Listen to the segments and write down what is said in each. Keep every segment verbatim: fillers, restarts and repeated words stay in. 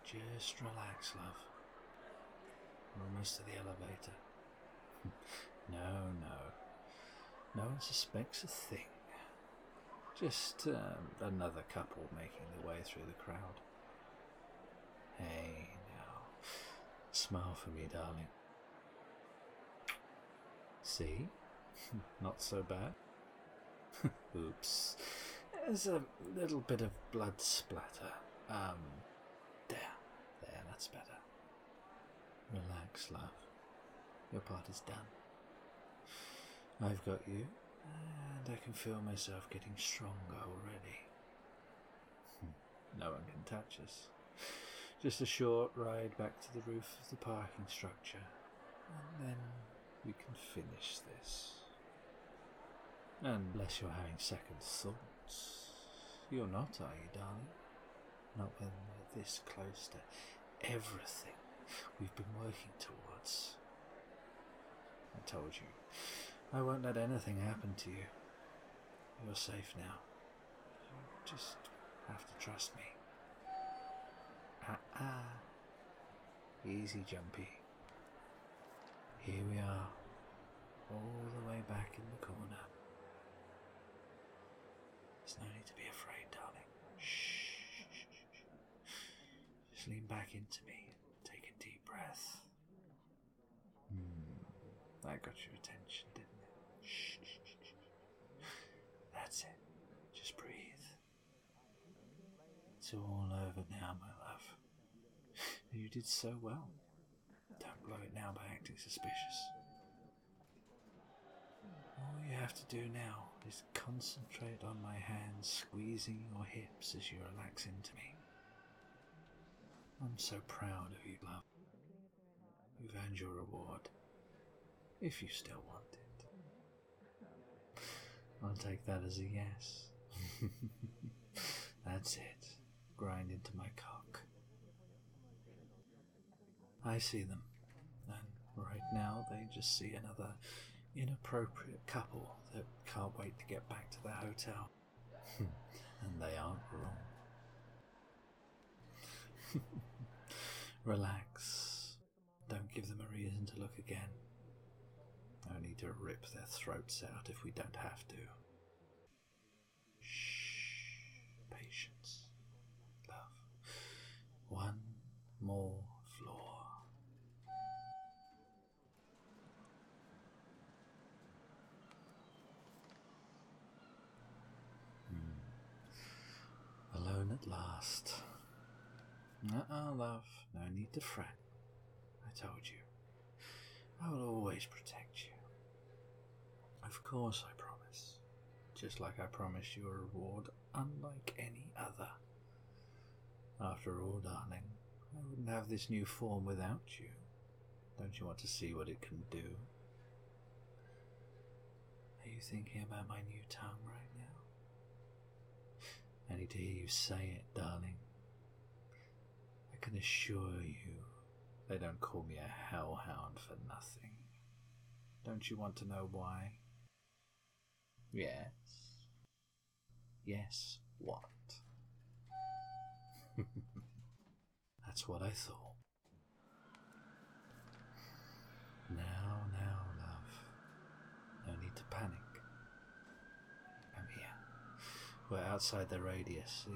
Just relax, love. We're almost to the elevator. No, no. No one suspects a thing. Just um, another couple making their way through the crowd. Hey, now. Smile for me, darling. See? Not so bad. Oops. There's a little bit of blood splatter. Um, there. There, that's better. Relax, love. Your part is done. I've got you, and I can feel myself getting stronger already. No one can touch us. Just a short ride back to the roof of the parking structure, and then we can finish this. Unless you're having second thoughts. You're not, are you, darling? Not when we're this close to everything we've been working towards. I told you, I won't let anything happen to you. You're safe now. You just have to trust me. Ah-ah. Easy, Jumpy. Here we are, all the way back in the corner. There's no need to be afraid, darling. Shh. Just lean back into me. Take a deep breath. Hmm. That got your attention, didn't it? Shh. That's it. Just breathe. It's all over now, my love. You did so well. Don't blow it now by acting suspicious. All you have to do now is concentrate on my hands squeezing your hips as you relax into me. I'm so proud of you, love. You've earned your reward, if you still want it. I'll take that as a yes. That's it. Grind into my cock. I see them, and right now they just see another inappropriate couple that can't wait to get back to their hotel. And they aren't wrong. Relax. Don't give them a reason to look again. Only to rip their throats out if we don't have to. Shh. Patience. Love. One more floor. Hmm. Alone at last. Uh-uh, love. No need to fret. I told you. I will always protect you. Of course I promise. Just like I promised you a reward unlike any other. After all, darling, I wouldn't have this new form without you. Don't you want to see what it can do? Are you thinking about my new tongue right now? I need to hear you say it, darling. I can assure you they don't call me a hellhound for nothing. Don't you want to know why? Yes. Yes, what? That's what I thought. Now, now, love. No need to panic. Come here. We're outside the radius, see?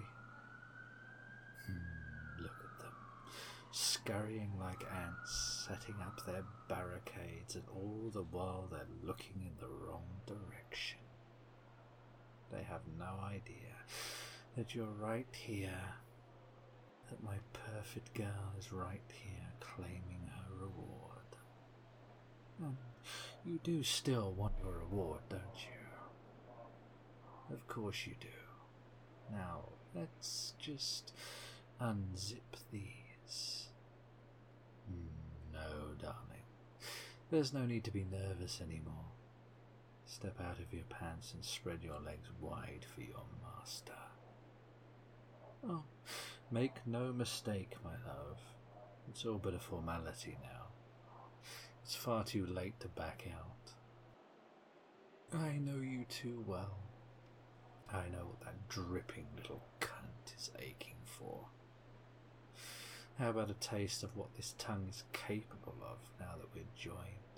Hmm, look at them. Scurrying like ants, setting up their barricades, and all the while they're looking in the wrong direction. They have no idea that you're right here, that my perfect girl is right here claiming her reward. And you do still want your reward, don't you? Of course you do. Now, let's just unzip these. No, darling. There's no need to be nervous anymore. Step out of your pants and spread your legs wide for your master. Oh, make no mistake, my love. It's all but a formality now. It's far too late to back out. I know you too well. I know what that dripping little cunt is aching for. How about a taste of what this tongue is capable of now that we're joined?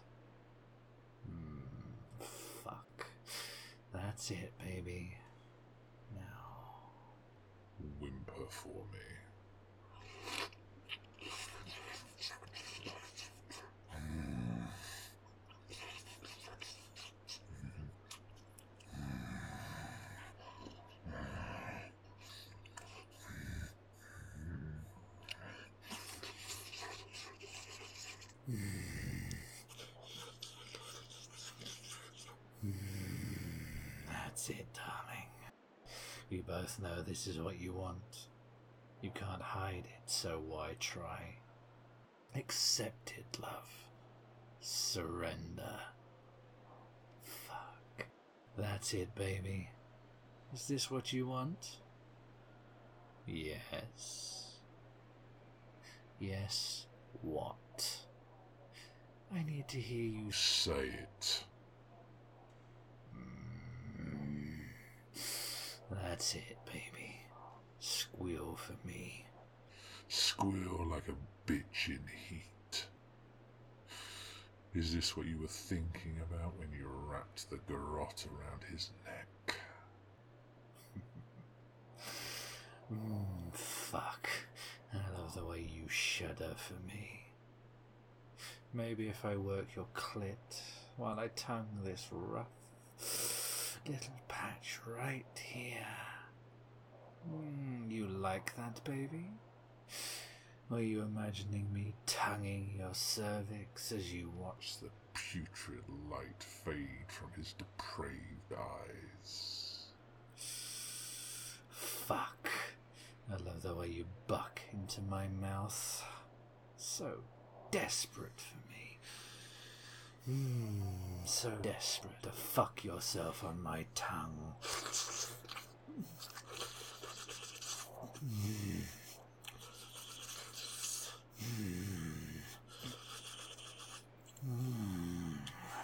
Hmm, fuck. That's it, baby. Now, whimper for me. That's it, darling. We both know this is what you want. You can't hide it, so why try? Accept it, love. Surrender. Fuck. That's it, baby. Is this what you want? Yes. Yes, what? I need to hear you say it. Mm. That's it, baby. Squeal for me. Squeal like a bitch in heat. Is this what you were thinking about when you wrapped the garrote around his neck? mm, fuck. I love the way you shudder for me. Maybe if I work your clit while I tongue this rough little patch right here. Mm, you like that, baby? Or are you imagining me tonguing your cervix as you watch The putrid light fade from his depraved eyes. Fuck. I love the way you buck into my mouth. So desperate for me. Mmm, so desperate to fuck yourself on my tongue. Mm. Mm. Mm.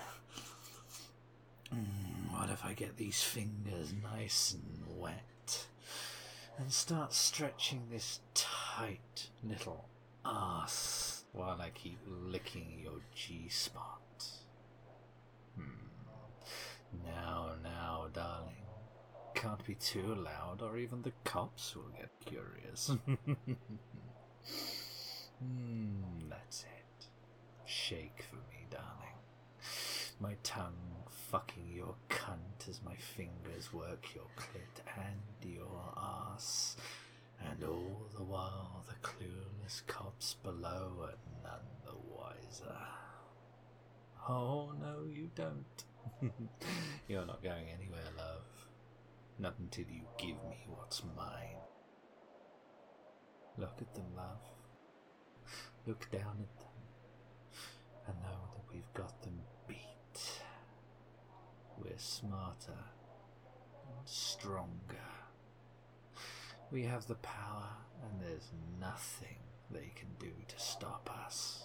Mm. What if I get these fingers nice and wet and start stretching this tight little ass while I keep licking your G-spot? Hmm. Now, now, darling. Can't be too loud or even the cops will get curious. Hmm, that's it. Shake for me, darling. My tongue fucking your cunt as my fingers work your clit and your ass. And all the while the clueless cops below are none the wiser. Oh, no, you don't. You're not going anywhere, love. Not until you give me what's mine. Look at them, love. Look down at them and know that we've got them beat. We're smarter and stronger. We have the power and there's nothing they can do to stop us.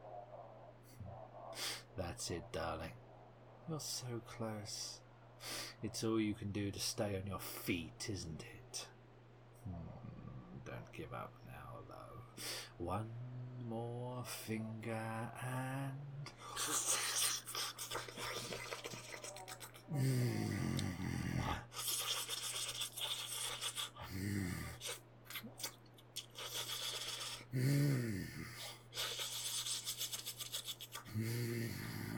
That's it, darling. You're so close. It's all you can do to stay on your feet, isn't it? Hmm, don't give up now, love. One more finger and... Mm. Mm. Mm.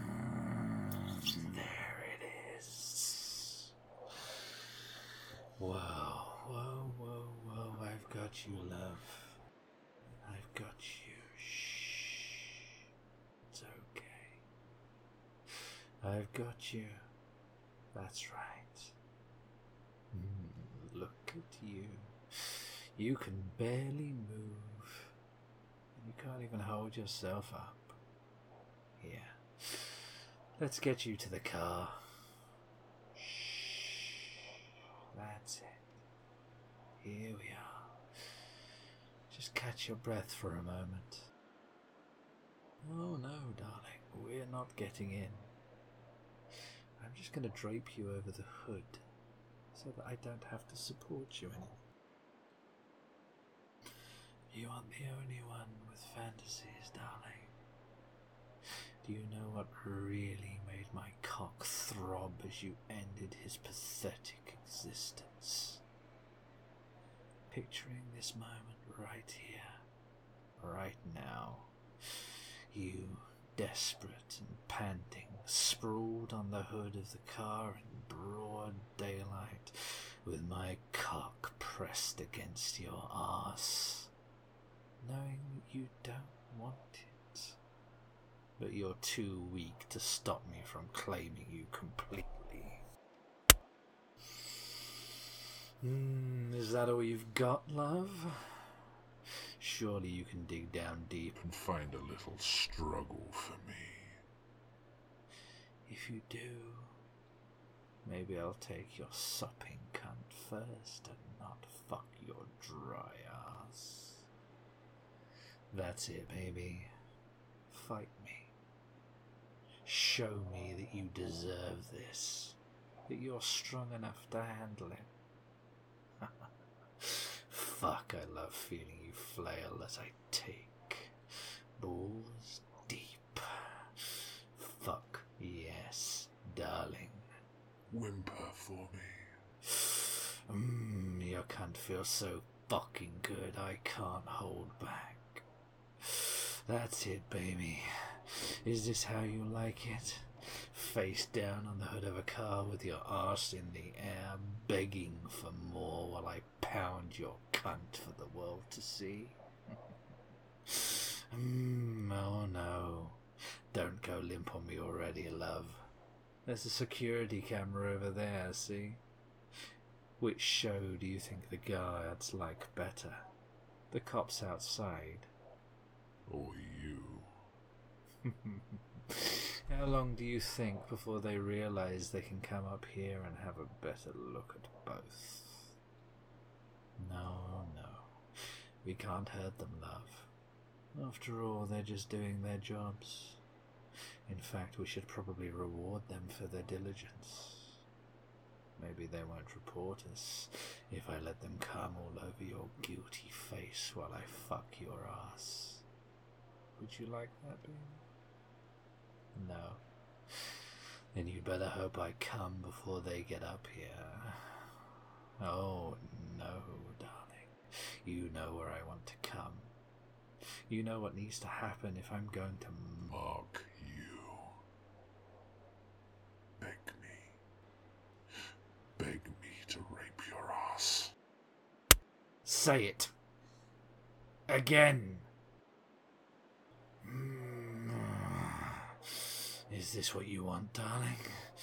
There it is. Whoa, whoa, whoa, whoa, I've got you, love. I've got you. Shh. It's okay. I've got you. That's right. Mm, look at you. You can barely move. You can't even hold yourself up. Here. Let's get you to the car. Shh. That's it. Here we are. Just catch your breath for a moment. Oh no, darling. We're not getting in. I'm just going to drape you over the hood so that I don't have to support you anymore. You aren't the only one with fantasies, darling. Do you know what really made my cock throb as you ended his pathetic existence? Picturing this moment right here, right now. You, desperate and panting, sprawled on the hood of the car in broad daylight, with my cock pressed against your arse, knowing that you don't want it, but you're too weak to stop me from claiming you completely. Mm, is that all you've got, love? Surely you can dig down deep and find a little struggle for me. If you do, maybe I'll take your sopping cunt first and not fuck your dry ass. That's it, baby. Fight me. Show me that you deserve this, that you're strong enough to handle it. Fuck, I love feeling you flail as I take. Balls deep. Fuck, yes, darling. Whimper for me. Mmm, your cunt feels so fucking good I can't hold back. That's it, baby. Is this how you like it? Face down on the hood of a car with your arse in the air, begging for more while I pound your cunt for the world to see? mm, oh no. Don't go limp on me already, love. There's a security camera over there, see? Which show do you think the guards like better? The cops outside? Or you? How long do you think before they realize they can come up here and have a better look at both? No, no. We can't hurt them, love. After all, they're just doing their jobs. In fact, we should probably reward them for their diligence. Maybe they won't report us if I let them come all over your guilty face while I fuck your ass. Would you like that, baby? No. Then you'd better hope I come before they get up here. Oh, no, darling. You know where I want to come. You know what needs to happen if I'm going to mark you. Beg me. Beg me to rape your ass. Say it. Again. Is this what you want, darling?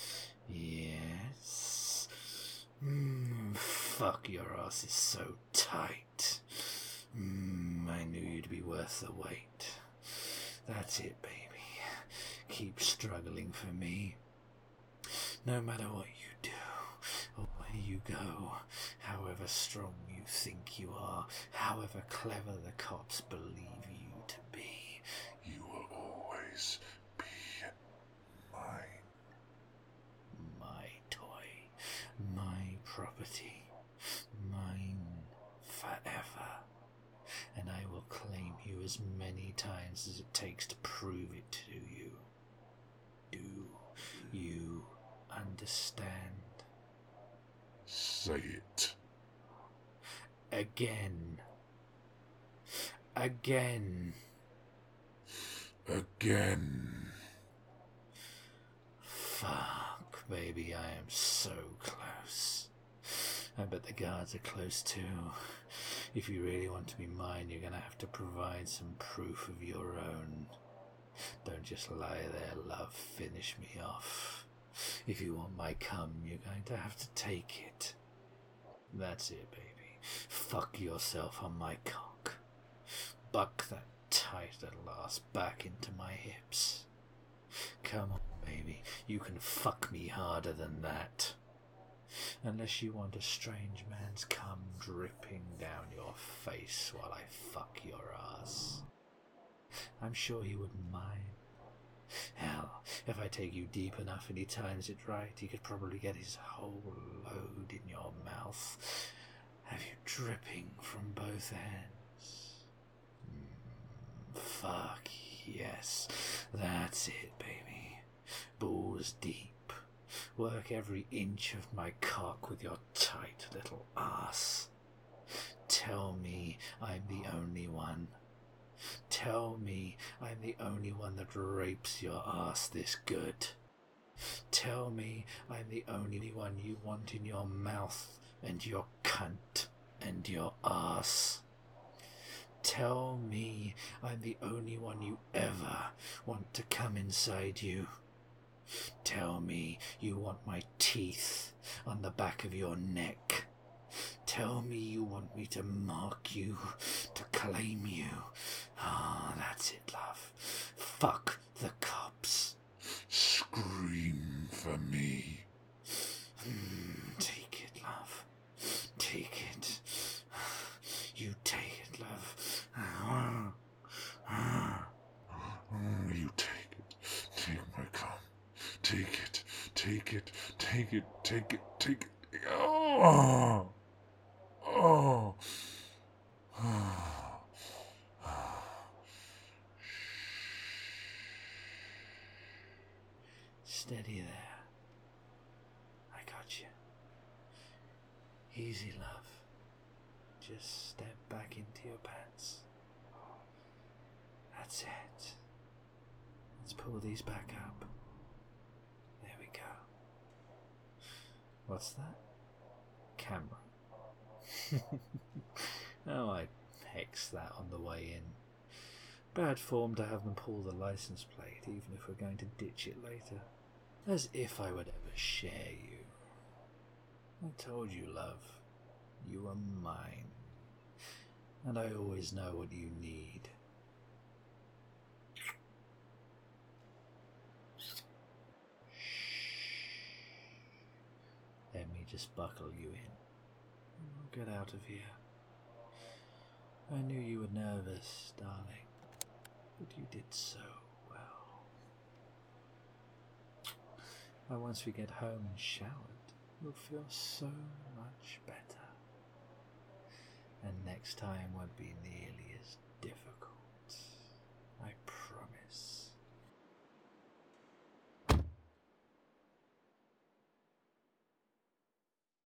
Yes. Mm, fuck, your ass is so tight. Mm, I knew you'd be worth the wait. That's it, baby. Keep struggling for me. No matter what you do, or where you go, however strong you think you are, however clever the cops believe you to be, you will always be mine. My toy, my property, mine forever. And I will claim you as many times as it takes to prove it to you. Do you understand? Say it. Again. Again. Again. Fuck, baby, I am so close. I bet the guards are close too. If you really want to be mine, you're gonna have to provide some proof of your own. Don't just lie there, love. Finish me off. If you want my cum, you're going to have to take it. That's it, baby. Fuck yourself on my cock. Buck that tight little ass back into my hips. Come on, baby. You can fuck me harder than that. Unless you want a strange man's cum dripping down your face while I fuck your ass. I'm sure he wouldn't mind. Hell, if I take you deep enough and he times it right, he could probably get his whole load in your mouth, have you dripping from both ends. fuck, yes, that's it, baby. Balls deep. Work every inch of my cock with your tight little ass. Tell me I'm the only one. Tell me I'm the only one that rapes your ass this good. Tell me I'm the only one you want in your mouth and your cunt and your ass. Tell me I'm the only one you ever want to come inside you. Tell me you want my teeth on the back of your neck. Tell me you want me to mark you, to claim you. Ah, that's it, love. Fuck the cops. Scream for me. Mm, take it, love. Take it. You take it, love. You take it. Take my cum. Take it. Take it. Take it. Take it. Take it. Oh! Oh! Steady there. I got you. Easy, love. Just step back into your pants. That's it. Let's pull these back up. There we go. What's that? Camera. Oh, I hex that on the way in. Bad form to have them pull the license plate, even if we're going to ditch it later. As if I would ever share you. I told you, love, you are mine. And I always know what you need. Let me just buckle you in. We'll get out of here. I knew you were nervous, darling, but you did so well. And once we get home and showered, you'll feel so much better. And next time won't be nearly as difficult. I promise.